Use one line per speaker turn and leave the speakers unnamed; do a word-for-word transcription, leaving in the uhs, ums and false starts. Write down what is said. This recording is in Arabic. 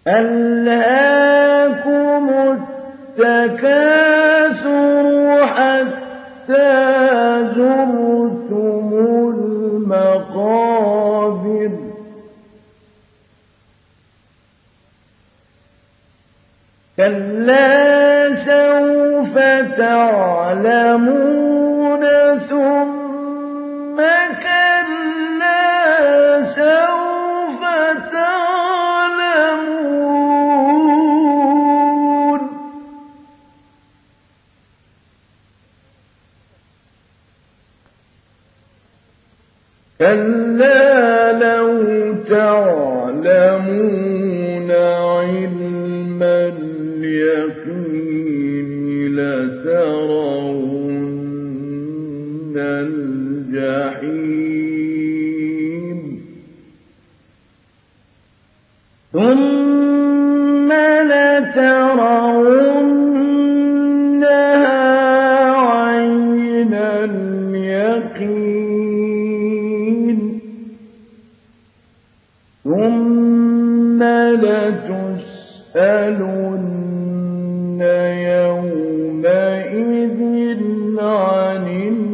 أَلْهَاكُمُ التَّكَاثُرُ حَتَّىٰ زُرْتُمُ الْمَقَابِرَ كَلَّا سَوْفَ تَعْلَمُونَ ثُمَّ كَلَّا سَوْفَ تَعْلَمُونَ كَلَّا لَوْ تَعْلَمُونَ عِلْمَ الْيَقِينِ لَتَرَوُنَّ الْجَحِيمَ ثُمَّ لَتَرَوُنَّهَا عَيْنَ الْيَقِينِ ثُمَّ لَتُسْأَلُنَّ يَوْمَئِذٍ عَنِ